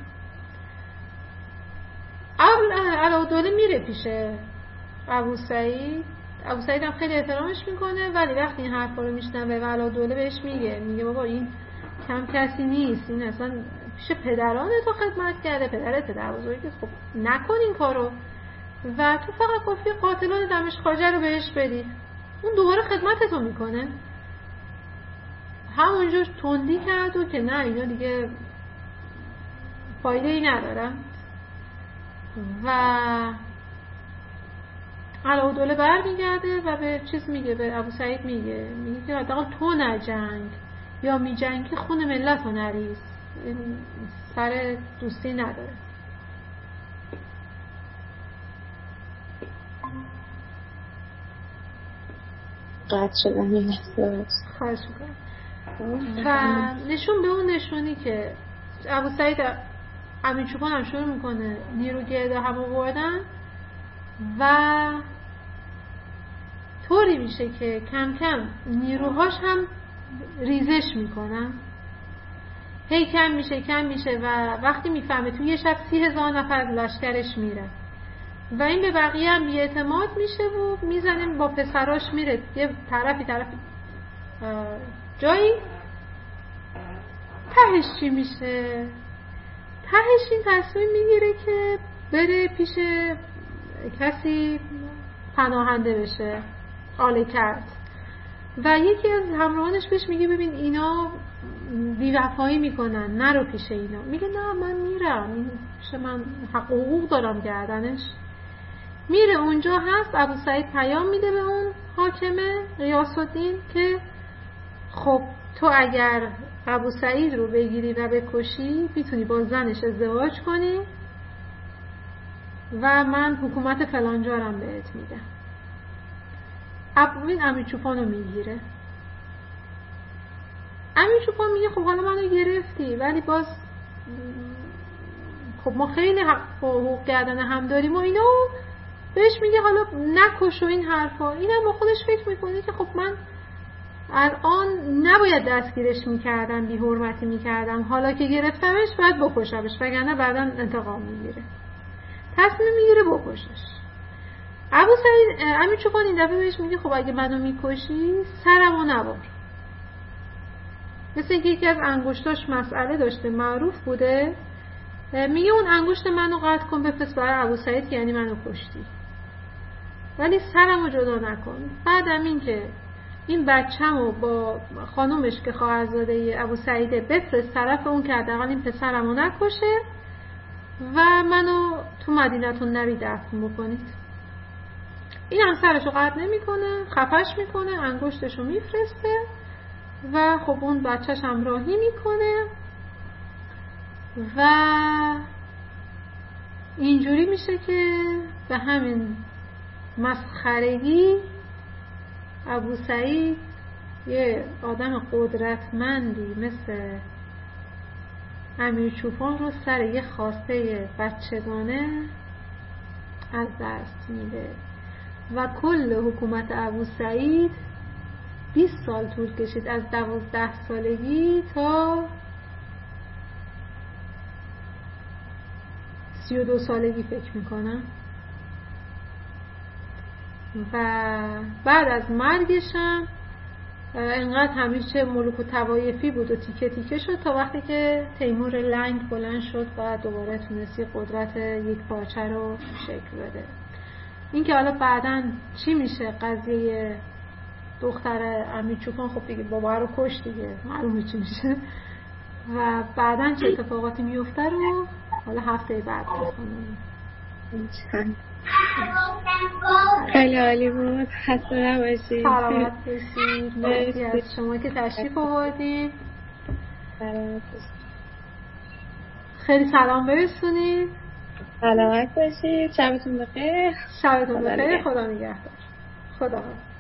علاءالدوله میره پیش ابوسعید هم خیلی احترامش میکنه، ولی وقتی این حرفا رو میشنوه و علاءالدوله بهش میگه بابا این کم کسی نیست، این اصلا پیش پدران تو خدمت کرده، پدرت پدر بزرگت، خب نکن این کارو و تو فقط کافی قاتلان دمشقاجه رو بهش بدی، اون دوباره خدمتتو میکنه. همونجا تندی کرد و که نه اینا دیگه فایده ای ندارن و علاءالدوله برمیگرده و به چیز میگه، به ابو سعید میگه که حداقل تو نجنگ، یا میجنگی خون ملت رو نریز، این سر دوستی نداره. قطع شدن این لحظه خواهش میکنم. و نشون به اون نشونی که ابو سعید امین چوپان هم شروع میکنه نیروگرد هم آوردن و طوری میشه که کم کم نیروهاش هم ریزش میکنن، هی کم میشه و وقتی میفهمه توی یه شب 30,000 نفر لشکرش میره و این به بقیه هم بی‌اعتماد میشه و میزنه با پسراش میره یه طرفی جایی. تهش چی میشه؟ تهش این تصمیم میگیره که بره پیش کسی پناهنده بشه، آله کرد و یکی از همراهانش بهش میگه ببین اینا بی‌وفایی میکنن، نرو پیش اینا. میگه نه من میرم، این پیش من حقوق دارم گردنش. میره اونجا هست، ابو سعید پیام میده به اون حاکمه غیاث الدین که خب تو اگر ابو سعید رو بگیری و بکشی میتونی با زنش ازدواج کنی و من حکومت فلانجارم بهت میدم. امیر چوپان رو میگیره. امیر چوپان میگه خب حالا منو گرفتی ولی باز خب ما خیلی حقوق گردن هم داریم و اینا. بهش میگه حالا نکش و این حرفا. اینم با خودش فکر میکنه که خب من الان نباید دستگیرش میکردم، بی حرمتی میکردم، حالا که گرفتمش باید بکشمش وگرنه بعدا انتقام میگیره. تصمیم میگیره بکشش. ابو سعید امیر چوپان این دفعه بهش میگه خب اگه منو میکشی سرمو نبر. مثل اینکه یکی از انگشتاش مسئله داشته، معروف بوده، میگه اون انگشت منو قطع کن بفرست برای ابو سعید که یعنی منو کشتی، ولی سرمو جدا نکن. بعدم این که این بچه‌مو با خانومش که خواهرزاده ابو سعیده بفرست طرف اون که حداقل این پسرمو نکشه و منو تو مدینه النبی دفن بکنید. این هم سرشو قطع نمیکنه، خفش میکنه، انگشتشو میفرسته و خب اون بچه‌ش هم راهی میکنه و اینجوری میشه که به همین مسخرگی ابو سعید یه آدم قدرتمندی مثل امیر چوپان رو سر یه خواسته بچگانه از دست میده و کل حکومت ابو سعید 20 سال طول کشید، از 12 سالگی تا 32 سالگی فکر میکنم و بعد از مرگشم انقدر همیشه ملوک و توایفی بود و تیکه تیکه شد تا وقتی که تیمور لنگ بلند شد و دوباره تونستی قدرت یک پارچه رو شکل بده. این که حالا بعداً چی میشه قضیه دختر امیر چوپان، خب دیگه بابا رو کش دیگه، معلومه چی میشه و بعداً چه اتفاقاتی میفته رو حالا هفته بعد بخونیم. خیلی عالی بود، خسته نباشید. سلامت باشید. مرسی از شما که تشریف آوردید. خیلی سلام برسونید. سلامت باشید. شبتون بخیر. شبتون بخیر. خدا نگهدار. خدا.